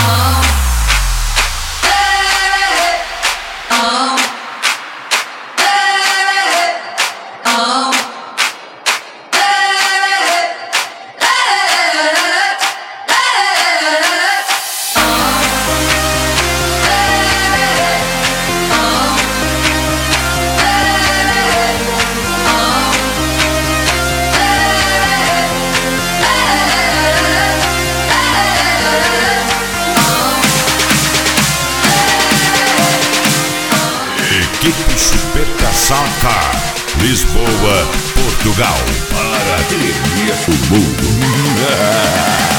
Equipe Chupeta Soundcar, Lisboa, Portugal, para tremer o mundo.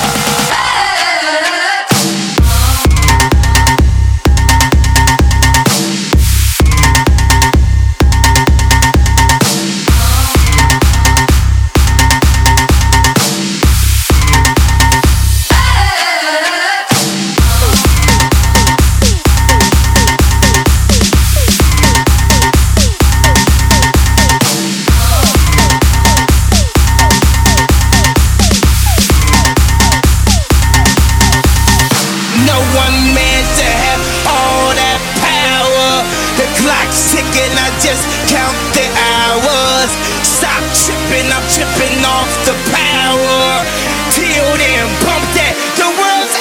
One man to have all that power. The clock's ticking, I just count the hours. Stop tripping, I'm tripping off the power. Till then, pump that, the world's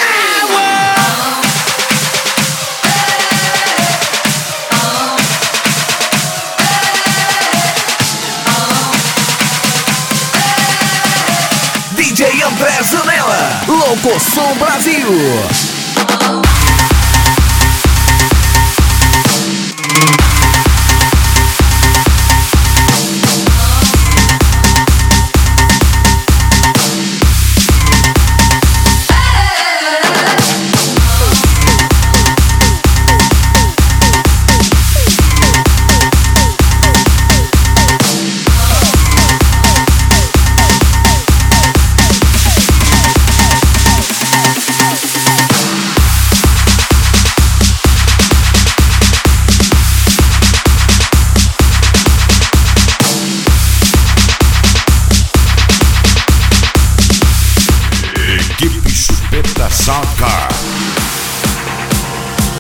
DJ André Zanella, Louco Som Brasil.